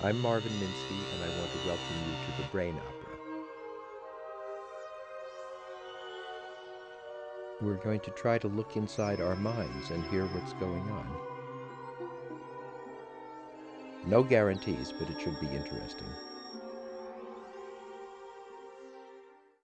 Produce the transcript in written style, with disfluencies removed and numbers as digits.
I'm Marvin Minsky, and I want to welcome you to the Brain Opera. We're going to try to look inside our minds and hear what's going on. No guarantees, but it should be interesting.